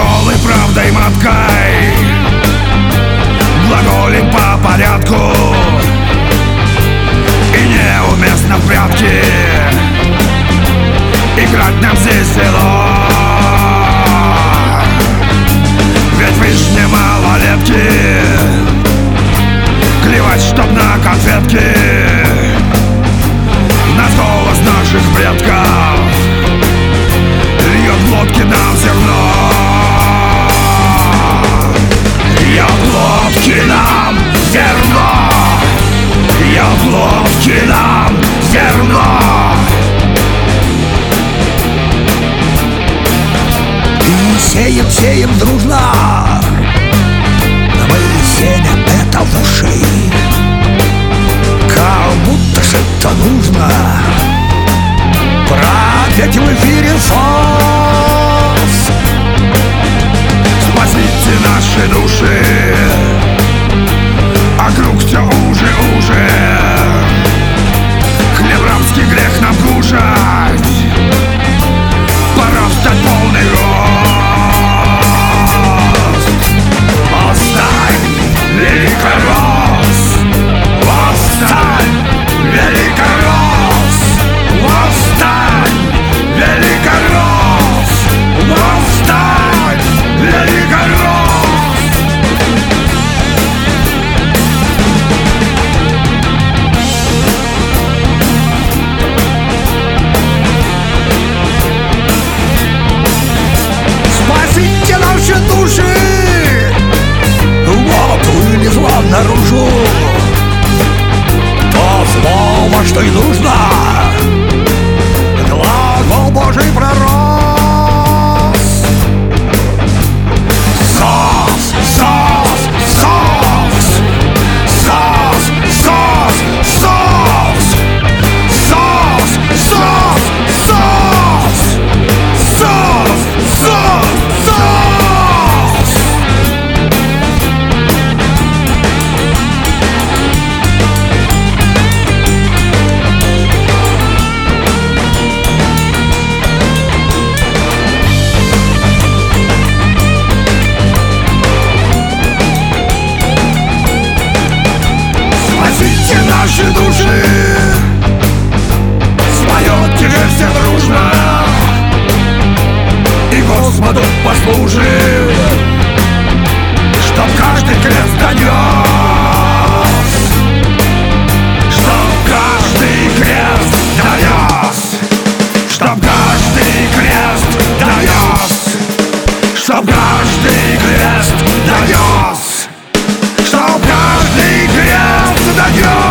голой правдой маткой глаголим по порядку, и неуместно в прятки играть нам здесь село. Ведь вы ж не малолетки, клевать чтоб на конфетки. Нас голос наших предков льет в лодки нам зерно. Льет в лодки нам зерно, льет в лодки нам зерно. И сеем, сеем дружно мы семя это в уши, как будто ж это нужно пропеть в эфире фос. Спасите наши души, а круг все уже. Хлеб рабский грех нам кушать, пора встать полный рост. Восстань, великорос! Восстань, великорос! Восстань, великорос! Восстань, великорос! Спасите наши души! Вот вылез вам наружу то слово, что и нужно. Глагол Божий пророс. Сос, сос, сос. Сос, сос, сос. Сос, сос, сос. Сос, сос, сос. Спасите наши души, споете же все дружно, и Господу послужим, чтоб каждый крест донес, чтоб каждый крест донес, чтоб каждый крест донес, чтоб каждый крест донес, чтоб каждый крест донес.